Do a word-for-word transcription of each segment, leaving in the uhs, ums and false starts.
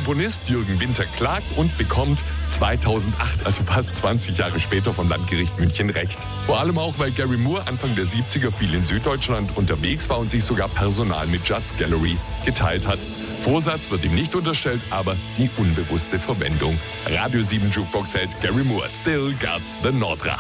Komponist Jürgen Winter klagt und bekommt zweitausendacht, also fast zwanzig Jahre später, vom Landgericht München Recht. Vor allem auch, weil Gary Moore Anfang der siebziger viel in Süddeutschland unterwegs war und sich sogar Personal mit Judd's Gallery geteilt hat. Vorsatz wird ihm nicht unterstellt, aber die unbewusste Verwendung. Radio sieben Jukebox hält Gary Moore Still Got the Nordrach.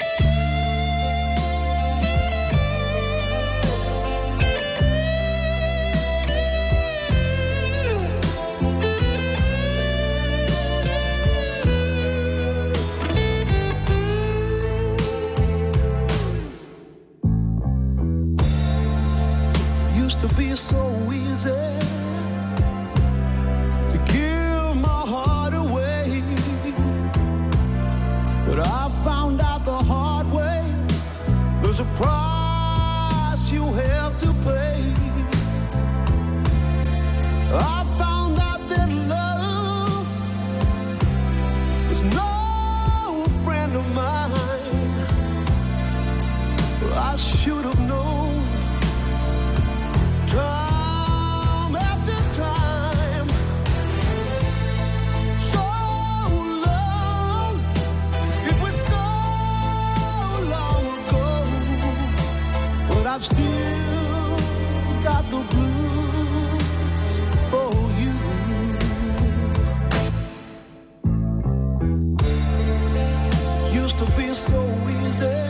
Used to be so easy to give my heart away, but I found out the hard way there's a price you have to pay. I found out that love was no friend of mine. I should have known time after time. So long, it was so long ago, but I've still got the blues for you. Used to be so easy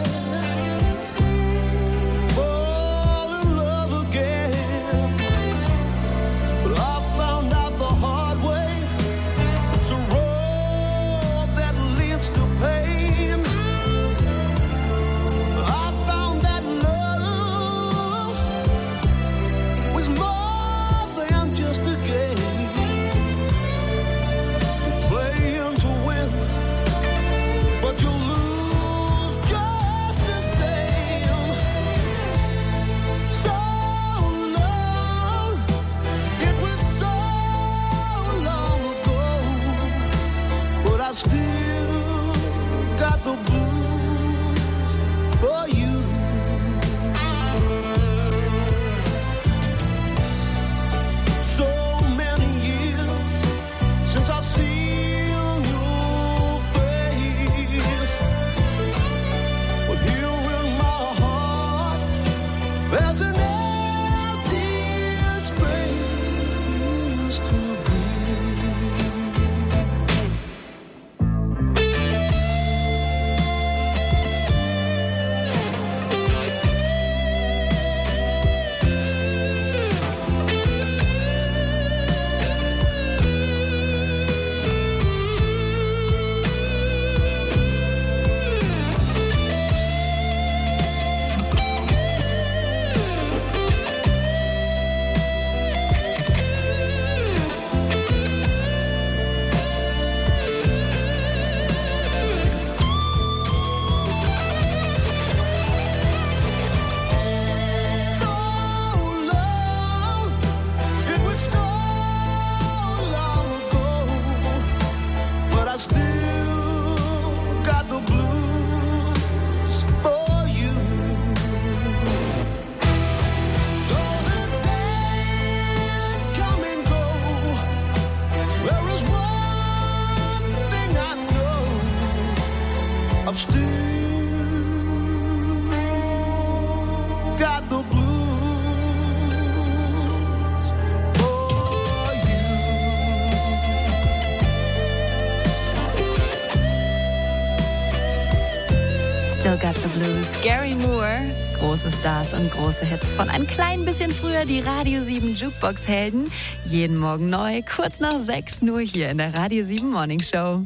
Got the Blues. Gary Moore, große Stars und große Hits von ein klein bisschen früher, die Radio sieben Jukebox-Helden. Jeden Morgen neu, kurz nach sechs, nur hier in der Radio sieben Morning Show.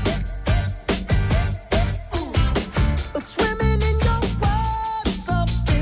Swimming in your world, something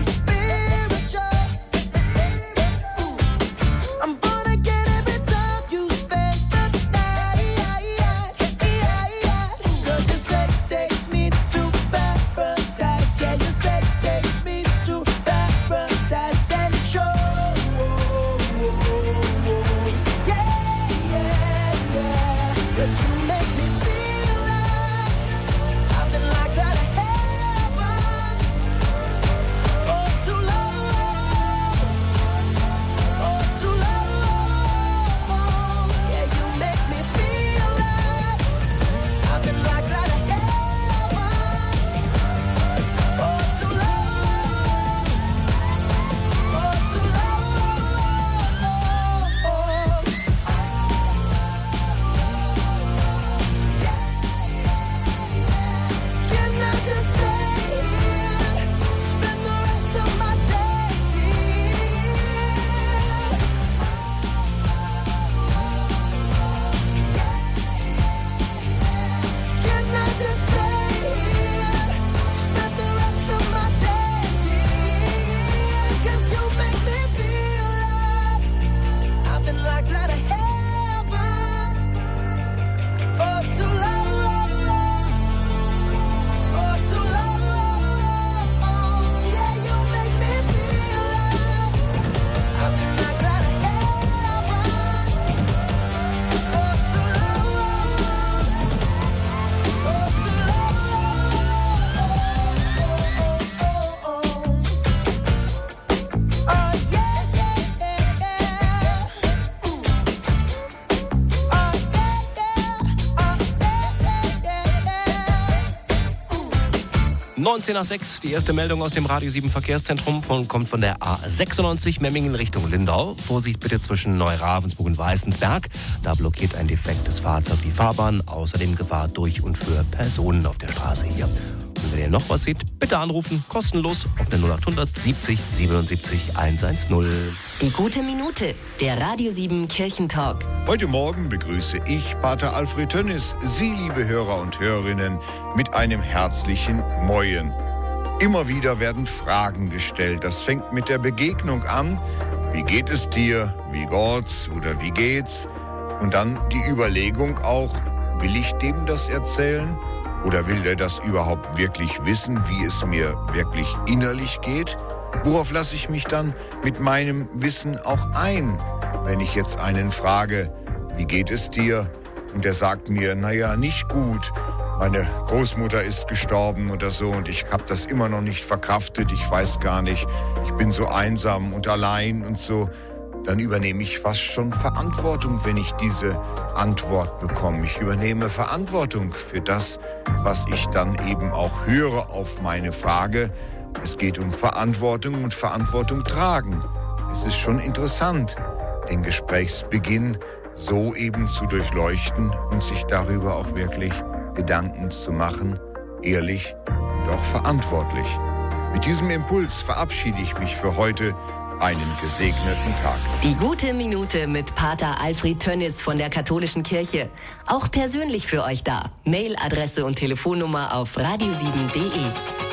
neunzehn nach sechs, die erste Meldung aus dem Radio sieben Verkehrszentrum von, kommt von der A sechsundneunzig Memmingen Richtung Lindau. Vorsicht bitte zwischen Neuravensburg und Weißensberg. Da blockiert ein defektes Fahrzeug die Fahrbahn. Außerdem Gefahr durch und für Personen auf der Straße hier. Und wenn ihr noch was seht, bitte anrufen, kostenlos auf der null acht hundert siebzig siebenundsiebzig hundertzehn. Die gute Minute, der Radio sieben Kirchentalk. Heute Morgen begrüße ich Pater Alfred Tönnis, Sie, liebe Hörer und Hörerinnen, mit einem herzlichen Moin. Immer wieder werden Fragen gestellt. Das fängt mit der Begegnung an. Wie geht es dir? Wie geht's? Oder wie geht's? Und dann die Überlegung auch, will ich dem das erzählen? Oder will der das überhaupt wirklich wissen, wie es mir wirklich innerlich geht? Worauf lasse ich mich dann mit meinem Wissen auch ein? Wenn ich jetzt einen frage, wie geht es dir? Und der sagt mir, naja, nicht gut. Meine Großmutter ist gestorben oder so und ich habe das immer noch nicht verkraftet. Ich weiß gar nicht, ich bin so einsam und allein und so. Dann übernehme ich fast schon Verantwortung, wenn ich diese Antwort bekomme. Ich übernehme Verantwortung für das, was ich dann eben auch höre auf meine Frage. Es geht um Verantwortung und Verantwortung tragen. Es ist schon interessant, den Gesprächsbeginn so eben zu durchleuchten und sich darüber auch wirklich Gedanken zu machen, ehrlich und auch verantwortlich. Mit diesem Impuls verabschiede ich mich für heute. Einen gesegneten Tag. Die gute Minute mit Pater Alfred Tönnis von der Katholischen Kirche. Auch persönlich für euch da. Mailadresse und Telefonnummer auf radio sieben punkt de.